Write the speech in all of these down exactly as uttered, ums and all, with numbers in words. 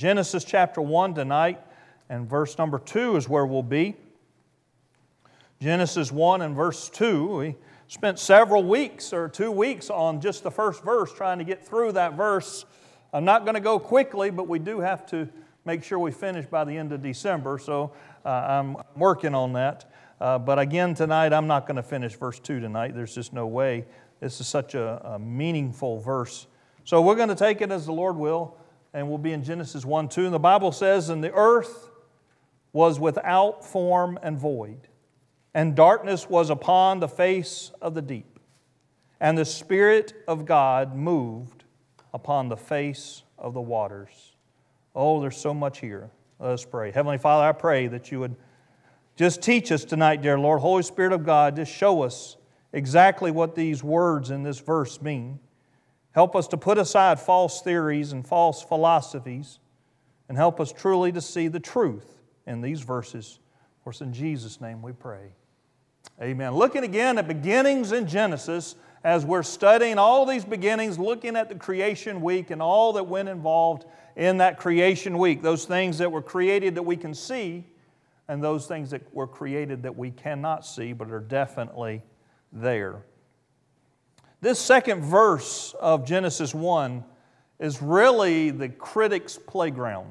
Genesis chapter one tonight, and verse number two is where we'll be. Genesis one and verse two. We spent several weeks or two weeks on just the first verse trying to get through that verse. I'm not going to go quickly, but we do have to make sure we finish by the end of December, so uh, I'm working on that. Uh, but again, tonight, I'm not going to finish verse two tonight. There's just no way. This is such a, a meaningful verse. So we're going to take it as the Lord will, and we'll be in Genesis one two. And the Bible says, "And the earth was without form and void, and darkness was upon the face of the deep. And the Spirit of God moved upon the face of the waters." Oh, there's so much here. Let us pray. Heavenly Father, I pray that you would just teach us tonight, dear Lord. Holy Spirit of God, just show us exactly what these words in this verse mean. Help us to put aside false theories and false philosophies, and help us truly to see the truth in these verses. For it's in Jesus' name we pray. Amen. Looking again at beginnings in Genesis, as we're studying all these beginnings, looking at the creation week and all that went involved in that creation week, those things that were created that we can see, and those things that were created that we cannot see but are definitely there. This second verse of Genesis one is really the critics' playground.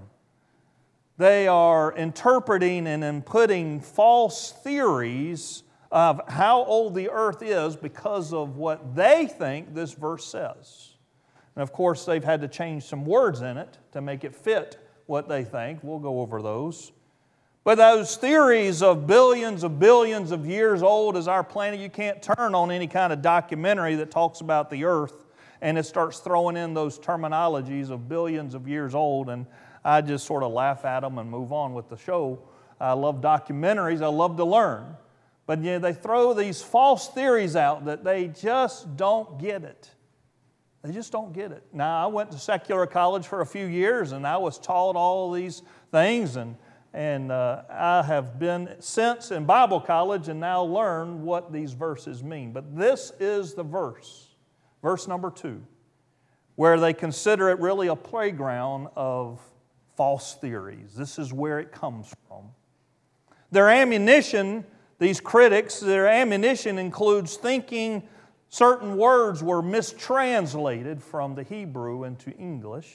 They are interpreting and inputting false theories of how old the earth is because of what they think this verse says. And of course, they've had to change some words in it to make it fit what they think. We'll go over those. But those theories of billions of billions of years old as our planet, you can't turn on any kind of documentary that talks about the earth and it starts throwing in those terminologies of billions of years old, and I just sort of laugh at them and move on with the show. I love documentaries. I love to learn. But yeah, they throw these false theories out that they just don't get it. They just don't get it. Now, I went to secular college for a few years, and I was taught all these things, and And uh, I have been since in Bible college and now learn what these verses mean. But this is the verse, verse number two, where they consider it really a playground of false theories. This is where it comes from. Their ammunition, these critics, their ammunition includes thinking certain words were mistranslated from the Hebrew into English.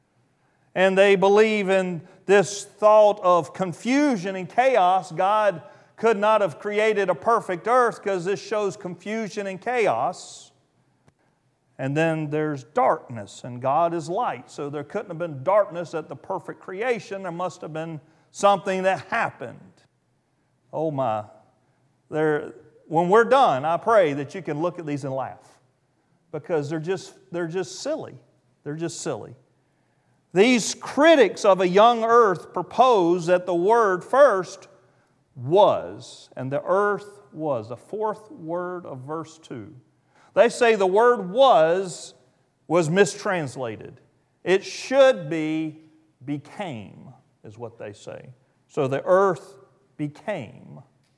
And they believe in this thought of confusion and chaos. God could not have created a perfect earth because this shows confusion and chaos. And then there's darkness, and God is light. So there couldn't have been darkness at the perfect creation. There must have been something that happened. Oh my. There, when we're done, I pray that you can look at these and laugh, because they're just, they're just silly. They're just silly. These critics of a young earth propose that the word first was, and the earth was, the fourth word of verse two. They say the word was was mistranslated. It should be became, is what they say. So the earth became.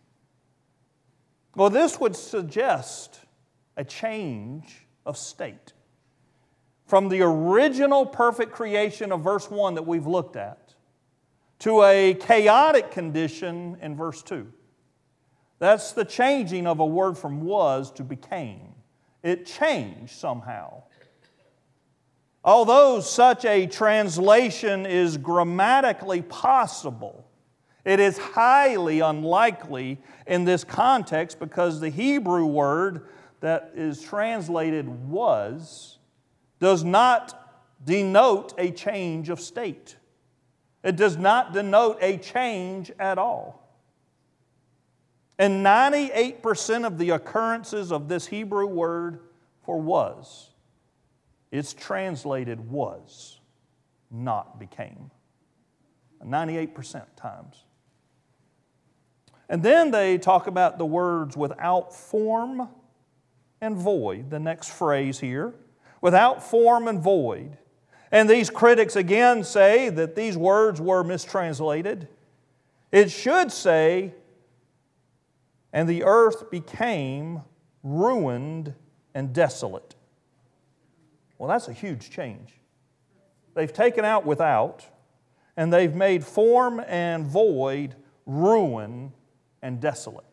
Well, this would suggest a change of state from the original perfect creation of verse one that we've looked at to a chaotic condition in verse two. That's the changing of a word from was to became. It changed somehow. Although such a translation is grammatically possible, it is highly unlikely in this context, because the Hebrew word that is translated was does not denote a change of state. It does not denote a change at all. And ninety-eight percent of the occurrences of this Hebrew word for was, it's translated was, not became. ninety-eight percent times. And then they talk about the words without form and void, the next phrase here. Without form and void. And these critics again say that these words were mistranslated. It should say, and the earth became ruined and desolate. Well, that's a huge change. They've taken out without, and they've made form and void, ruin and desolate.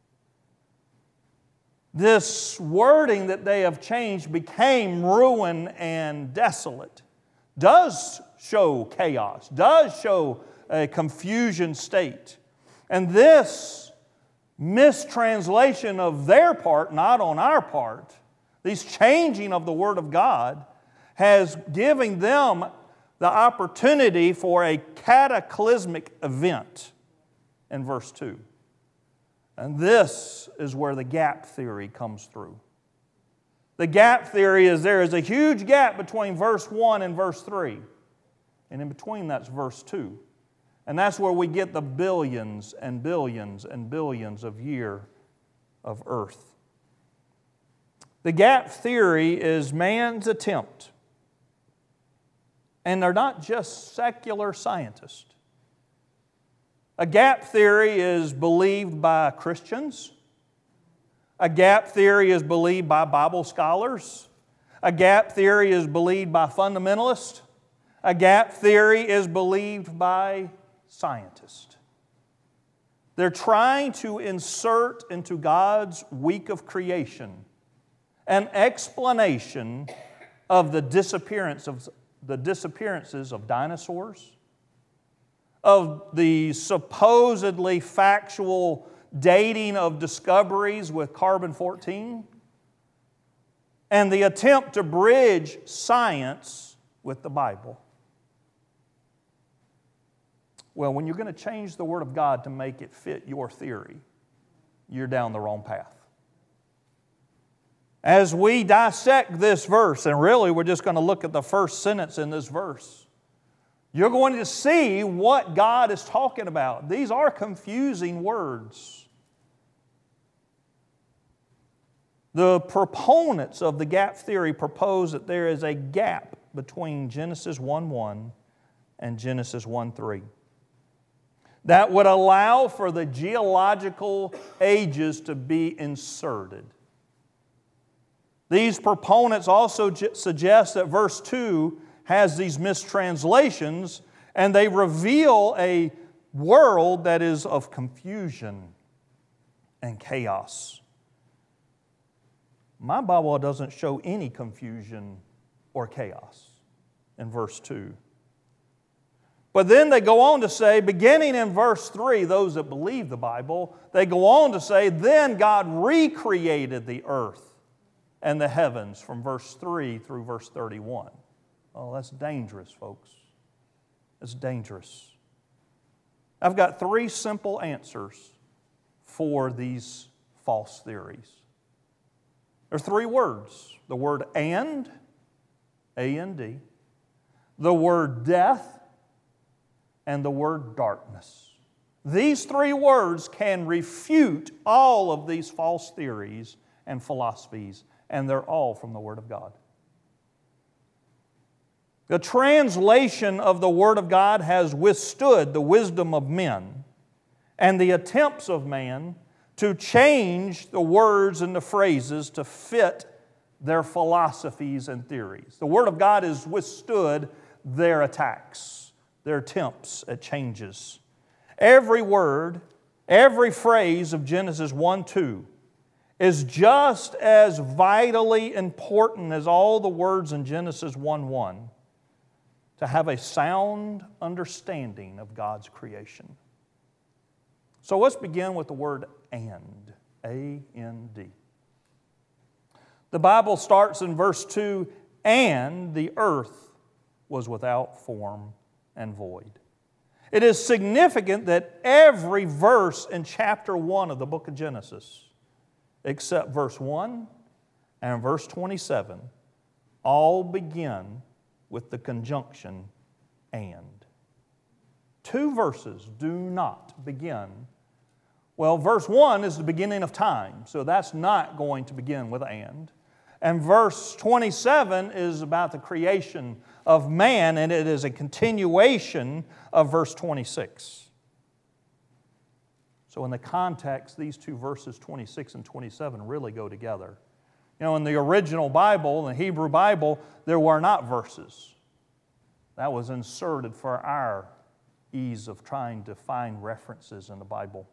This wording that they have changed, became ruin and desolate, does show chaos, does show a confusion state. And this mistranslation of their part, not on our part, this changing of the Word of God, has given them the opportunity for a cataclysmic event in verse two. And this is where the gap theory comes through. The gap theory is there is a huge gap between verse one and verse three. And in between that's verse two. And that's where we get the billions and billions and billions of year of earth. The gap theory is man's attempt. And they're not just secular scientists. A gap theory is believed by Christians. A gap theory is believed by Bible scholars. A gap theory is believed by fundamentalists. A gap theory is believed by scientists. They're trying to insert into God's week of creation an explanation of the disappearance of the disappearances of dinosaurs, of the supposedly factual dating of discoveries with carbon fourteen, and the attempt to bridge science with the Bible. Well, when you're going to change the Word of God to make it fit your theory, you're down the wrong path. As we dissect this verse, and really we're just going to look at the first sentence in this verse, you're going to see what God is talking about. These are confusing words. The proponents of the gap theory propose that there is a gap between Genesis one one and Genesis one three that would allow for the geological ages to be inserted. These proponents also suggest that verse two has these mistranslations, and they reveal a world that is of confusion and chaos. My Bible doesn't show any confusion or chaos in verse two. But then they go on to say, beginning in verse three, those that believe the Bible, they go on to say, then God recreated the earth and the heavens from verse three through verse thirty-one. Oh, that's dangerous, folks. It's dangerous. I've got three simple answers for these false theories. There are three words. The word and, A N D, the word death, and the word darkness. These three words can refute all of these false theories and philosophies, and they're all from the Word of God. The translation of the Word of God has withstood the wisdom of men and the attempts of man to change the words and the phrases to fit their philosophies and theories. The Word of God has withstood their attacks, their attempts at changes. Every word, every phrase of Genesis one two is just as vitally important as all the words in Genesis one one to have a sound understanding of God's creation. So let's begin with the word and, A N D. The Bible starts in verse two, and the earth was without form and void. It is significant that every verse in chapter one of the book of Genesis, except verse one and verse twenty-seven, all begin with the conjunction and. Two verses do not begin. Well, verse one is the beginning of time, so that's not going to begin with and. And verse twenty-seven is about the creation of man, and it is a continuation of verse twenty-six. So in the context, these two verses, twenty-six and twenty-seven, really go together. You know, in the original Bible, in the Hebrew Bible, there were not verses. That was inserted for our ease of trying to find references in the Bible.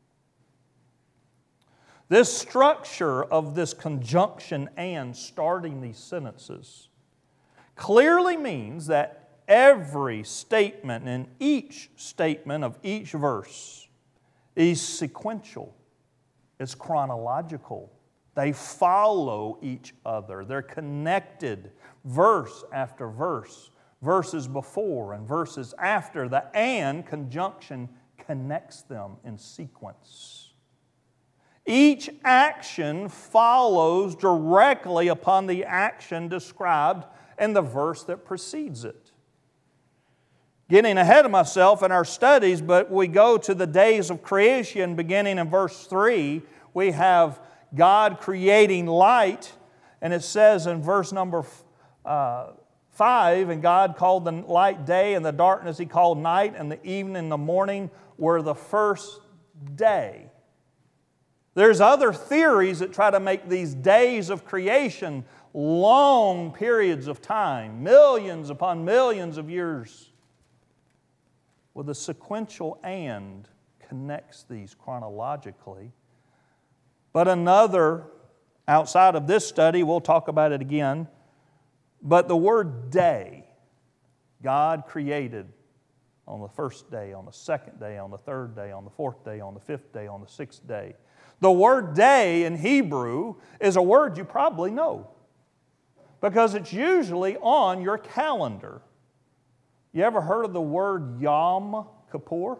This structure of this conjunction and starting these sentences clearly means that every statement in each statement of each verse is sequential. It's chronological. They follow each other. They're connected verse after verse, verses before and verses after. The and conjunction connects them in sequence. Each action follows directly upon the action described in the verse that precedes it. Getting ahead of myself in our studies, but we go to the days of creation beginning in verse three. We have God creating light, and it says in verse number uh, five, and God called the light day, and the darkness He called night, and the evening and the morning were the first day. There's other theories that try to make these days of creation long periods of time, millions upon millions of years. Well, the sequential and connects these chronologically. But another, outside of this study, we'll talk about it again, but the word day, God created on the first day, on the second day, on the third day, on the fourth day, on the fifth day, on the sixth day. The word day in Hebrew is a word you probably know because it's usually on your calendar. You ever heard of the word Yom Kippur?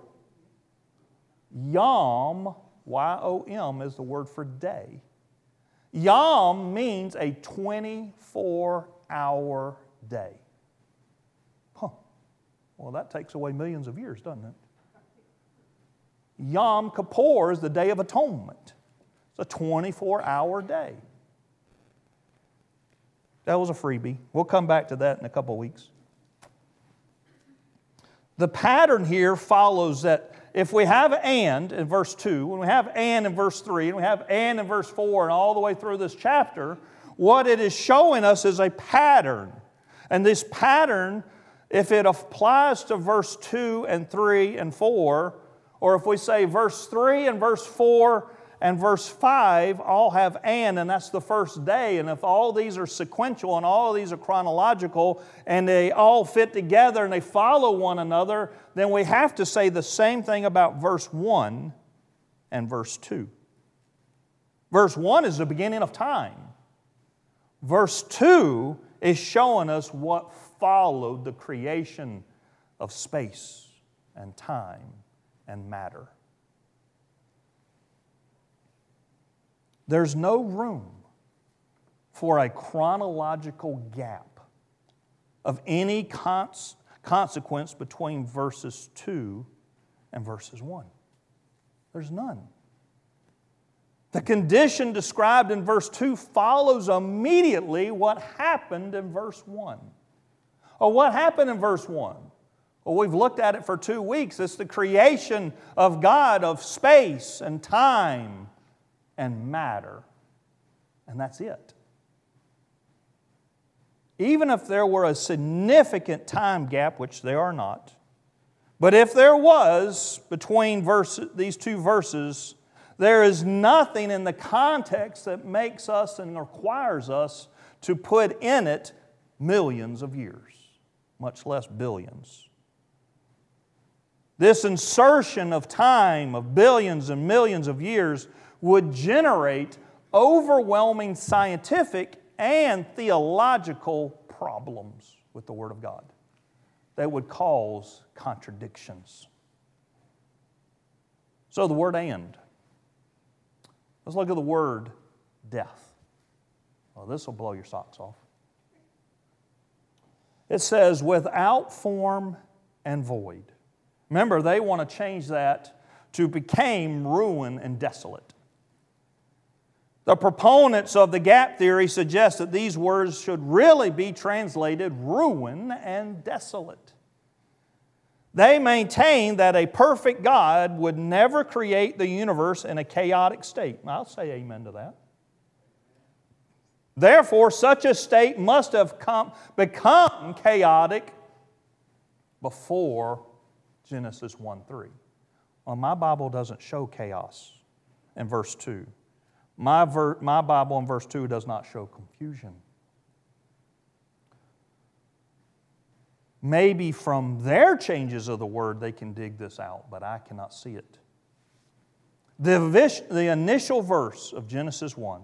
Yom, Y O M, is the word for day. Yom means a twenty-four hour day. Huh. Well, that takes away millions of years, doesn't it? Yom Kippur is the Day of Atonement. It's a twenty-four hour day. That was a freebie. We'll come back to that in a couple of weeks. The pattern here follows that if we have and in verse two, when we have and in verse three, and we have and in verse four, and all the way through this chapter, what it is showing us is a pattern. And this pattern, if it applies to verse two and three and four, or if we say verse three and verse four and verse five all have and, and that's the first day. And if all these are sequential and all of these are chronological and they all fit together and they follow one another, then we have to say the same thing about verse one and verse two. Verse one is the beginning of time. Verse two is showing us what followed the creation of space and time and matter. There's no room for a chronological gap of any cons- consequence between verses two and verses one. There's none. The condition described in verse two follows immediately what happened in verse one. Or what happened in verse one? Well, we've looked at it for two weeks. It's the creation of God of space and time and matter. And that's it. Even if there were a significant time gap, which there are not, but if there was between verse, these two verses, there is nothing in the context that makes us and requires us to put in it millions of years, much less billions. This insertion of time of billions and millions of years would generate overwhelming scientific and theological problems with the Word of God that would cause contradictions. So the word and. Let's look at the word death. Well, this will blow your socks off. It says, without form and void. Remember, they want to change that to became ruin and desolate. The proponents of the gap theory suggest that these words should really be translated ruin and desolate. They maintain that a perfect God would never create the universe in a chaotic state. I'll say amen to that. Therefore, such a state must have come, become chaotic before Genesis one three. Well, my Bible doesn't show chaos in verse two. My, ver- my Bible in verse two does not show confusion. Maybe from their changes of the word they can dig this out, but I cannot see it. The, vis- the initial verse of Genesis one,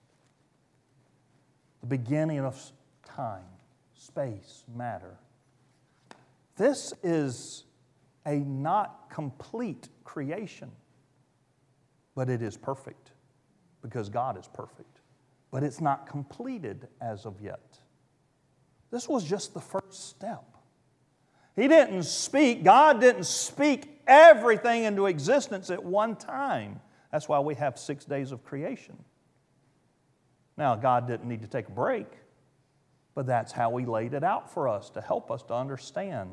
the beginning of time, space, matter. This is a not complete creation, but it is perfect because God is perfect. But it's not completed as of yet. This was just the first step. He didn't speak, God didn't speak everything into existence at one time. That's why we have six days of creation. Now, God didn't need to take a break, but that's how He laid it out for us to help us to understand.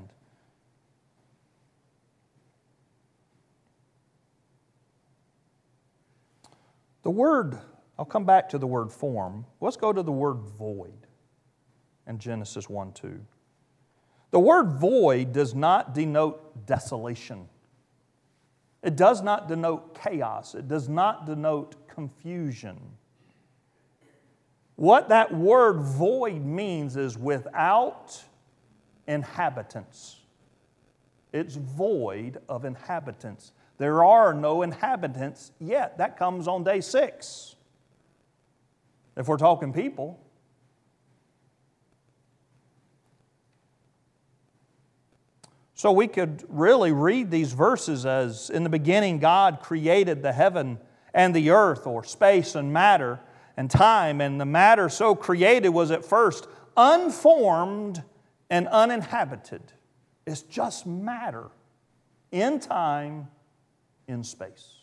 The word, I'll come back to the word form. Let's go to the word void in Genesis one two. The word void does not denote desolation. It does not denote chaos. It does not denote confusion. What that word void means is without inhabitants. It's void of inhabitants. There are no inhabitants yet. That comes on day six. If we're talking people. So we could really read these verses as, in the beginning, God created the heaven and the earth, or space and matter and time. And the matter so created was at first unformed and uninhabited. It's just matter in time, in space.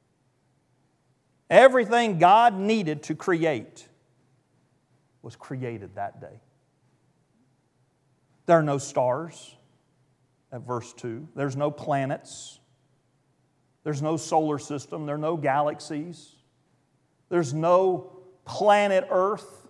Everything God needed to create was created that day. There are no stars. At verse two. There's no planets. There's no solar system. There are no galaxies. There's no planet Earth.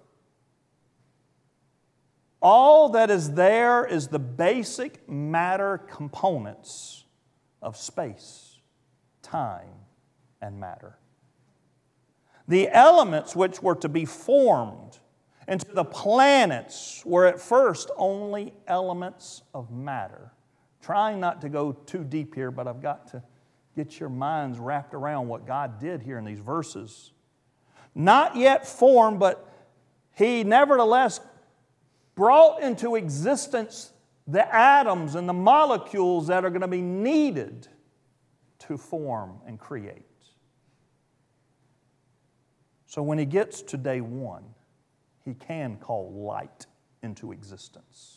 All that is there is the basic matter components of space, time, and matter. The elements which were to be formed into the planets were at first only elements of matter. Trying not to go too deep here, but I've got to get your minds wrapped around what God did here in these verses. Not yet formed, but He nevertheless brought into existence the atoms and the molecules that are going to be needed to form and create. So when He gets to day one, He can call light into existence.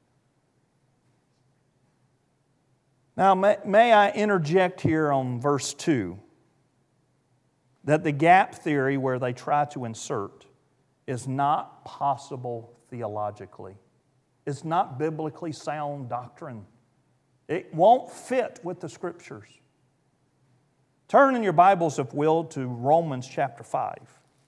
Now, may, may I interject here on verse two that the gap theory where they try to insert is not possible theologically. It's not biblically sound doctrine. It won't fit with the Scriptures. Turn in your Bibles, if will, to Romans chapter five.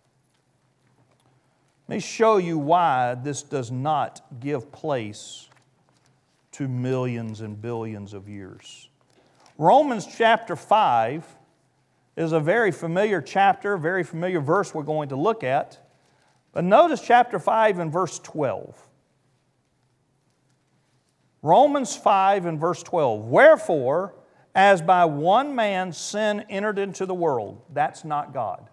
Let me show you why this does not give place to millions and billions of years. Romans chapter five is a very familiar chapter, very familiar verse we're going to look at. But notice chapter five and verse twelve. Romans five and verse twelve. Wherefore, as by one man sin entered into the world. That's not God.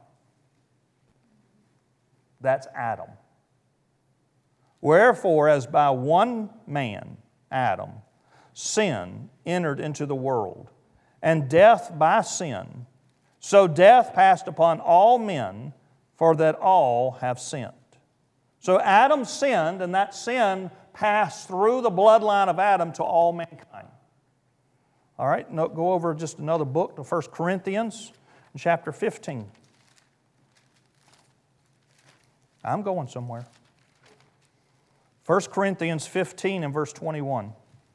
That's Adam. Wherefore, as by one man, Adam, sin entered into the world, and death by sin. So death passed upon all men, for that all have sinned. So Adam sinned, and that sin passed through the bloodline of Adam to all mankind. All right, no, go over just another book to First Corinthians, chapter fifteen. I'm going somewhere. First Corinthians fifteen and verse twenty-one.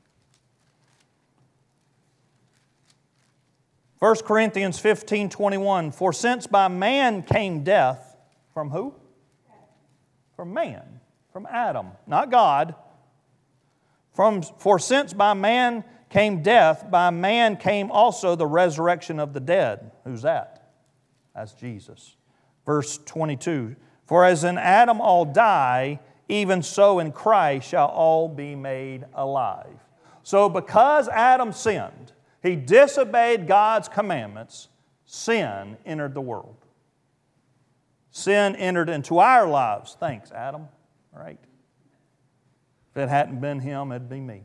First Corinthians fifteen, twenty-one. For since by man came death, from who? From man, from Adam, not God. From, for since by man came death, by man came also the resurrection of the dead. Who's that? That's Jesus. Verse twenty-two, for as in Adam all die, even so in Christ shall all be made alive. So because Adam sinned, he disobeyed God's commandments, sin entered the world. Sin entered into our lives. Thanks, Adam. Right? If it hadn't been him, it'd be me.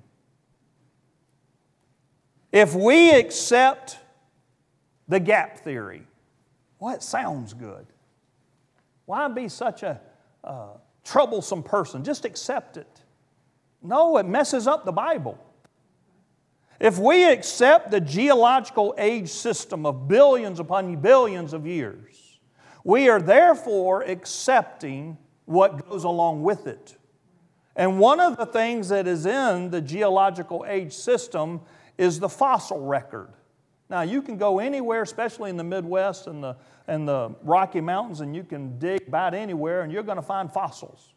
If we accept the gap theory, well, it sounds good. Why be such a uh, troublesome person? Just accept it. No, it messes up the Bible. If we accept the geological age system of billions upon billions of years, we are therefore accepting what goes along with it. And one of the things that is in the geological age system is the fossil record. Now, you can go anywhere, especially in the Midwest and the, and the Rocky Mountains, and you can dig about anywhere, and you're going to find fossils.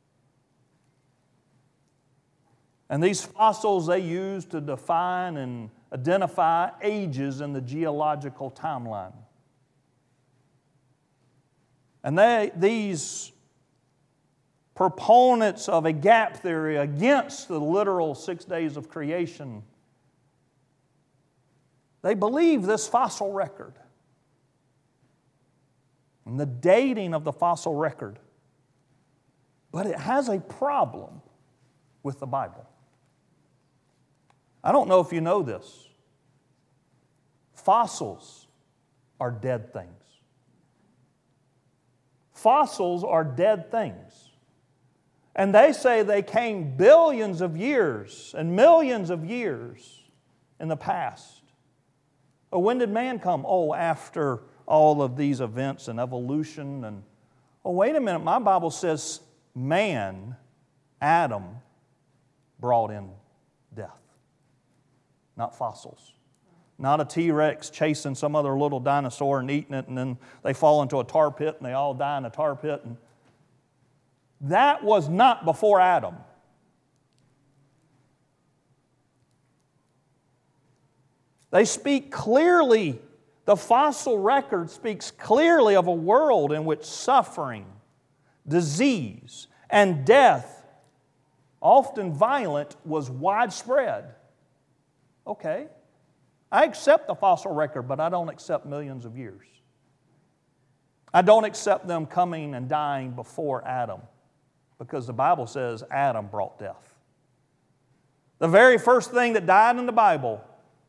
And these fossils they use to define and identify ages in the geological timeline. And they, these proponents of a gap theory against the literal six days of creation, they believe this fossil record and the dating of the fossil record. But it has a problem with the Bible. I don't know if you know this. Fossils are dead things. Fossils are dead things. And they say they came billions of years and millions of years in the past. Oh, when did man come? Oh, after all of these events and evolution. And oh, wait a minute, my Bible says man, Adam, brought in death. Not fossils. Not a T-Rex chasing some other little dinosaur and eating it, and then they fall into a tar pit and they all die in a tar pit. And that was not before Adam. They speak clearly, the fossil record speaks clearly of a world in which suffering, disease, and death, often violent, was widespread. Okay, I accept the fossil record, but I don't accept millions of years. I don't accept them coming and dying before Adam, because the Bible says Adam brought death. The very first thing that died in the Bible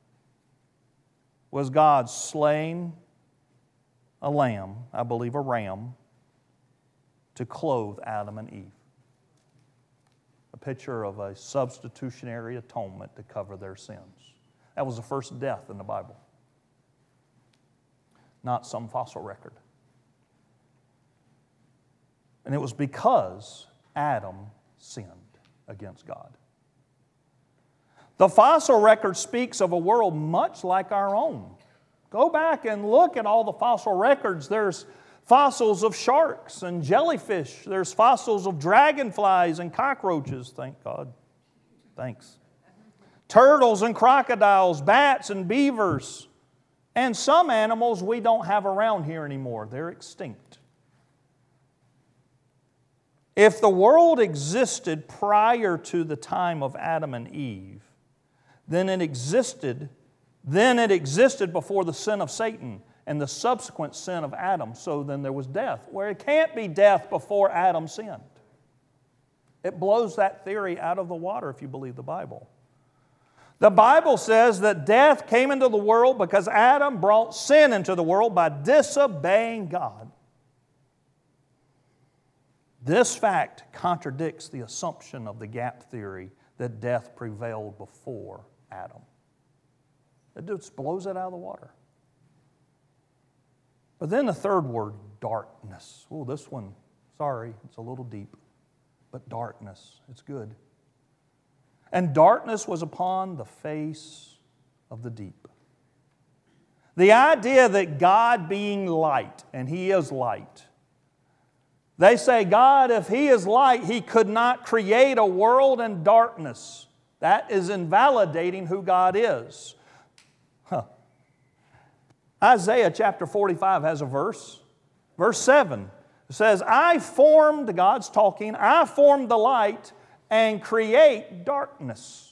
was God slaying a lamb, I believe a ram, to clothe Adam and Eve. A picture of a substitutionary atonement to cover their sins. That was the first death in the Bible, not some fossil record. And it was because Adam sinned against God. The fossil record speaks of a world much like our own. Go back and look at all the fossil records. There's fossils of sharks and jellyfish. There's fossils of dragonflies and cockroaches. Thank God. Thanks. Turtles and crocodiles, bats and beavers, and some animals we don't have around here anymore. They're extinct. If the world existed prior to the time of Adam and Eve, then it existed, then it existed before the sin of Satan and the subsequent sin of Adam. So then there was death. Where it can't be death before Adam sinned. It blows that theory out of the water if you believe the Bible. The Bible says that death came into the world because Adam brought sin into the world by disobeying God. This fact contradicts the assumption of the gap theory that death prevailed before Adam. It just blows it out of the water. But then the third word, darkness. Oh, this one, sorry, it's a little deep. But darkness, it's good. And darkness was upon the face of the deep. The idea that God being light, and He is light, they say, God, if He is light, He could not create a world in darkness. That is invalidating who God is. Huh. Isaiah chapter forty-five has a verse. Verse seven says, I formed, God's talking, I formed the light and create darkness.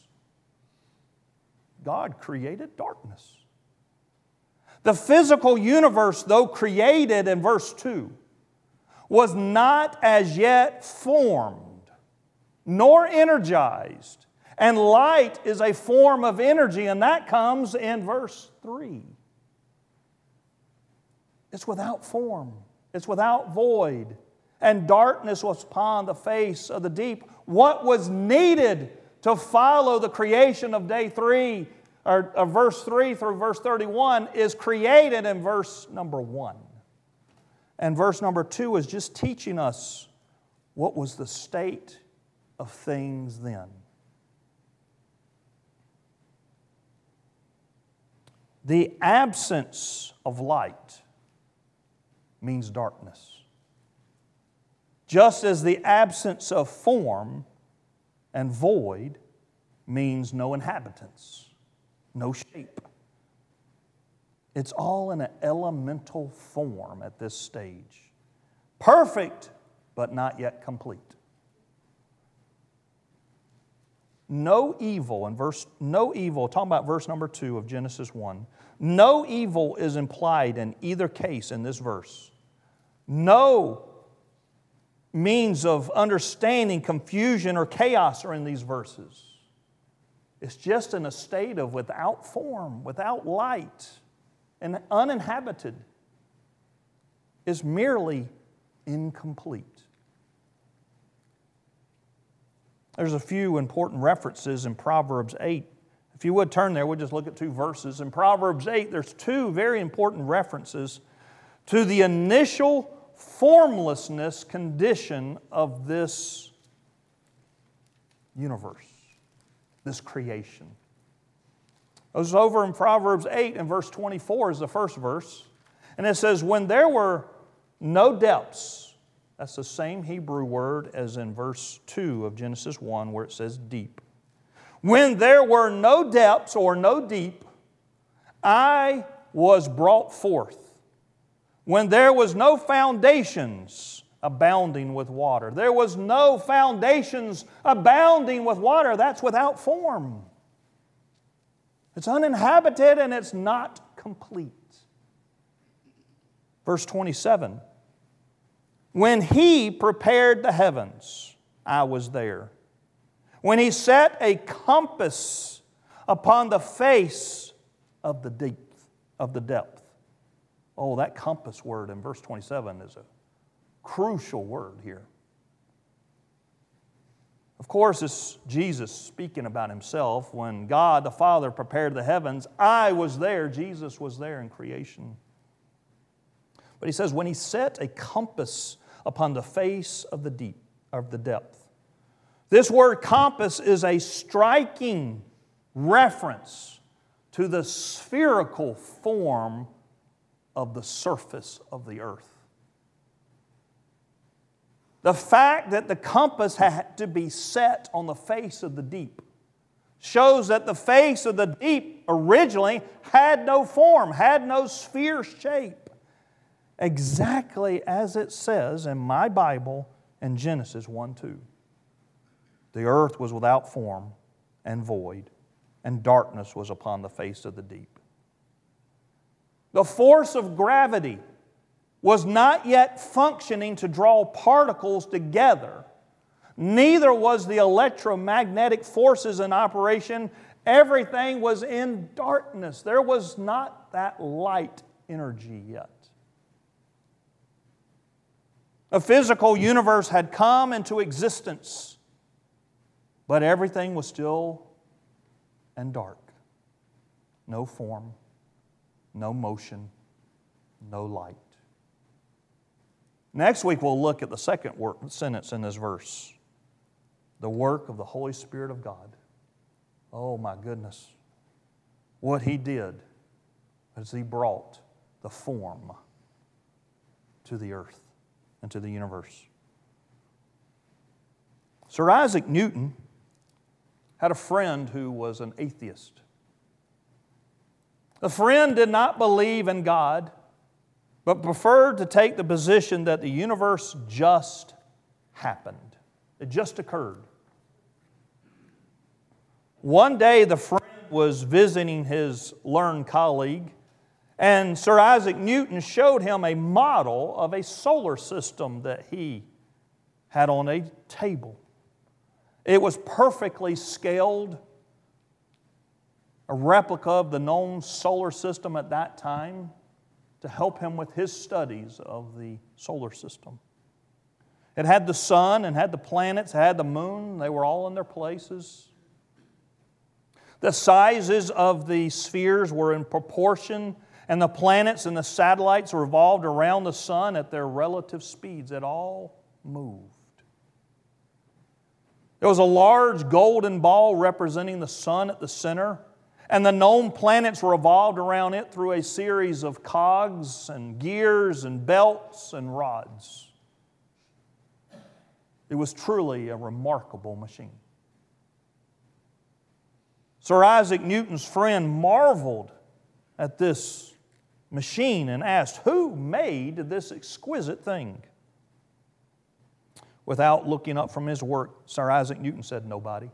God created darkness. The physical universe, though created in verse two, was not as yet formed, nor energized. And light is a form of energy, and that comes in verse three. It's without form. It's without void. And darkness was upon the face of the deep. What was needed to follow the creation of day three, or, or verse three through verse thirty-one, is created in verse number one. And verse number two is just teaching us what was the state of things then. The absence of light means darkness. Just as the absence of form and void means no inhabitants, no shape. It's all in an elemental form at this stage. Perfect, but not yet complete. No evil, in verse, no evil, talking about verse number two of Genesis one, no evil is implied in either case in this verse. No means of understanding, confusion, or chaos are in these verses. It's just in a state of without form, without light, and uninhabited. Is merely incomplete. There's a few important references in Proverbs eight. If you would turn there, we'll just look at two verses. In Proverbs eight, there's two very important references to the initial formlessness condition of this universe, this creation. It was over in Proverbs eight and verse twenty-four is the first verse. And it says, when there were no depths, that's the same Hebrew word as in verse two of Genesis one where it says deep. When there were no depths or no deep, I was brought forth. When there was no foundations abounding with water. There was no foundations abounding with water. That's without form. It's uninhabited and it's not complete. Verse twenty-seven. When He prepared the heavens, I was there. When He set a compass upon the face of the deep, of the depth. Oh, that compass word in verse twenty-seven is a crucial word here. Of course, it's Jesus speaking about Himself. When God the Father prepared the heavens, I was there. Jesus was there in creation. But He says, when He set a compass upon the face of the deep, of the depth. This word compass is a striking reference to the spherical form of the surface of the earth. The fact that the compass had to be set on the face of the deep shows that the face of the deep originally had no form, had no sphere shape. Exactly as it says in my Bible in Genesis one two. The earth was without form and void, and darkness was upon the face of the deep. The force of gravity was not yet functioning to draw particles together. Neither was the electromagnetic forces in operation. Everything was in darkness. There was not that light energy yet. A physical universe had come into existence, but everything was still and dark. No form, no motion, no light. Next week we'll look at the second word, sentence in this verse. The work of the Holy Spirit of God. Oh my goodness. What He did is He brought the form to the earth and to the universe. Sir Isaac Newton had a friend who was an atheist. The friend did not believe in God, but preferred to take the position that the universe just happened. It just occurred. One day the friend was visiting his learned colleague, and Sir Isaac Newton showed him a model of a solar system that he had on a table. It was perfectly scaled, a replica of the known solar system at that time, to help him with his studies of the solar system. It had the sun and had the planets, it had the moon, they were all in their places. The sizes of the spheres were in proportion, and the planets and the satellites revolved around the sun at their relative speeds. It all moved. There was a large golden ball representing the sun at the center, and the known planets revolved around it through a series of cogs and gears and belts and rods. It was truly a remarkable machine. Sir Isaac Newton's friend marveled at this machine and asked, "Who made this exquisite thing?" Without looking up from his work, Sir Isaac Newton said, "Nobody."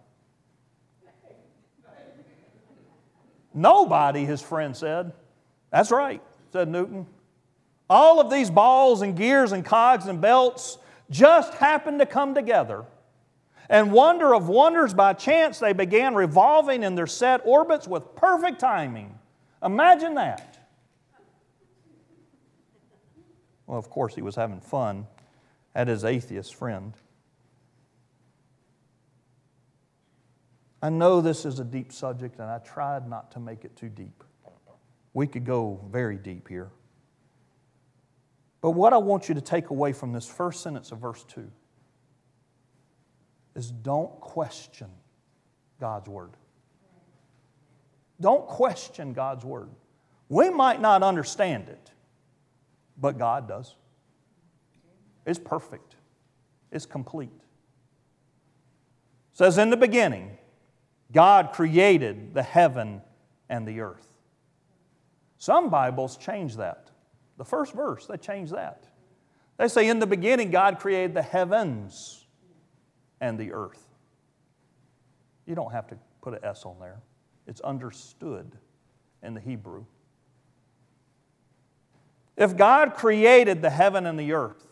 "Nobody," his friend said. "That's right," said Newton. "All of these balls and gears and cogs and belts just happened to come together. And wonder of wonders, by chance, they began revolving in their set orbits with perfect timing." Imagine that. Well, of course, he was having fun at his atheist friend. I know this is a deep subject, and I tried not to make it too deep. We could go very deep here. But what I want you to take away from this first sentence of verse two is don't question God's Word. Don't question God's Word. We might not understand it, but God does. It's perfect. It's complete. It says, in the beginning, God created the heaven and the earth. Some Bibles change that. The first verse, they change that. They say, in the beginning, God created the heavens and the earth. You don't have to put an S on there. It's understood in the Hebrew. If God created the heaven and the earth,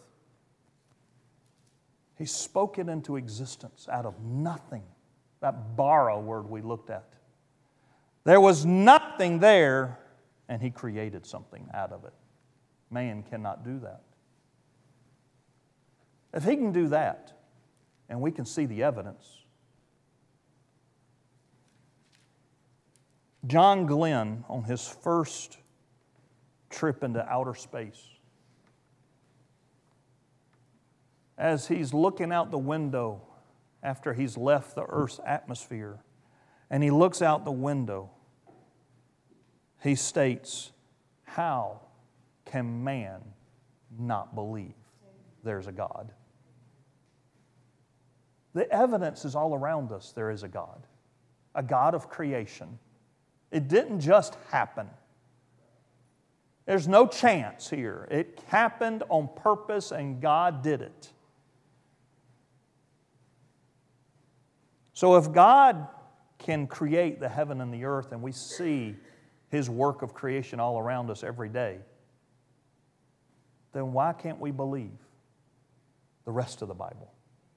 He spoke it into existence out of nothing. That bara word we looked at. There was nothing there, and He created something out of it. Man cannot do that. If He can do that, and we can see the evidence. John Glenn, on his first trip into outer space, as he's looking out the window after he's left the Earth's atmosphere, and he looks out the window, he states, how can man not believe there's a God? The evidence is all around us there is a God, a God of creation. It didn't just happen. There's no chance here. It happened on purpose, and God did it. So if God can create the heaven and the earth, and we see His work of creation all around us every day, then why can't we believe the rest of the Bible?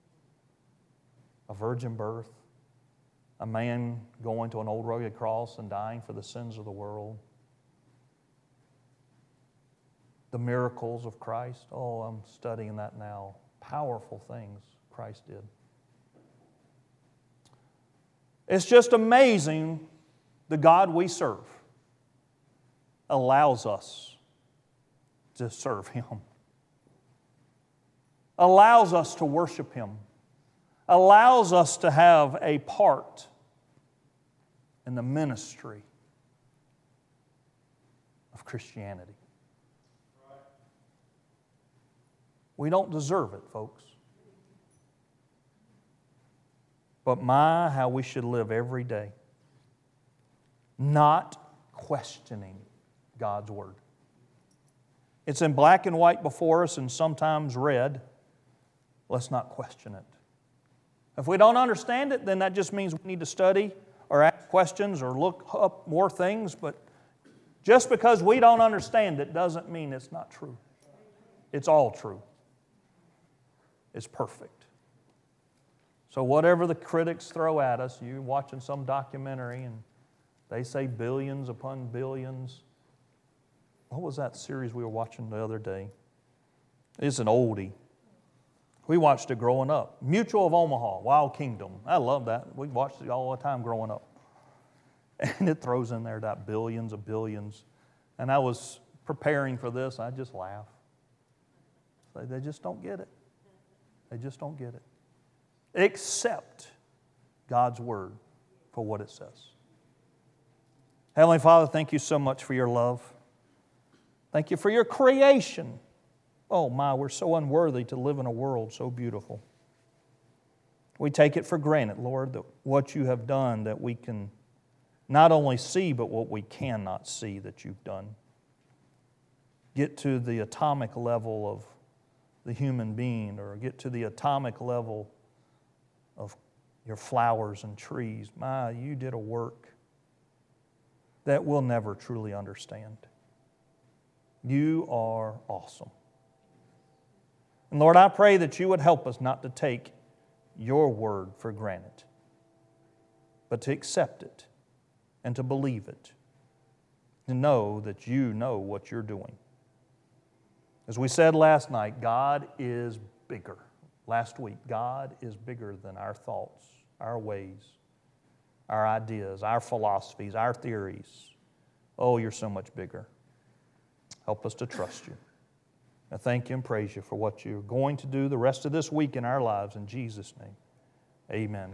A virgin birth, a man going to an old rugged cross and dying for the sins of the world, the miracles of Christ. Oh, I'm studying that now. Powerful things Christ did. It's just amazing the God we serve allows us to serve Him, allows us to worship Him, allows us to have a part in the ministry of Christianity. We don't deserve it, folks. But my, how we should live every day, not questioning God's Word. It's in black and white before us and sometimes red. Let's not question it. If we don't understand it, then that just means we need to study or ask questions or look up more things. But just because we don't understand it doesn't mean it's not true. It's all true. It's perfect. So whatever the critics throw at us, you're watching some documentary and they say billions upon billions. What was that series we were watching the other day? It's an oldie. We watched it growing up. Mutual of Omaha, Wild Kingdom. I love that. We watched it all the time growing up. And it throws in there that billions of billions. And I was preparing for this, I just laugh. They just don't get it. They just don't get it. Accept God's Word for what it says. Heavenly Father, thank you so much for your love. Thank you for your creation. Oh my, we're so unworthy to live in a world so beautiful. We take it for granted, Lord, that what you have done, that we can not only see, but what we cannot see that you've done. Get to the atomic level of the human being, or get to the atomic level of your flowers and trees. My, you did a work that we'll never truly understand. You are awesome. And Lord, I pray that you would help us not to take your word for granted, but to accept it and to believe it, to know that you know what you're doing. As we said last night, God is bigger. Last week, God is bigger than our thoughts, our ways, our ideas, our philosophies, our theories. Oh, you're so much bigger. Help us to trust you. I thank you and praise you for what you're going to do the rest of this week in our lives. In Jesus' name, amen.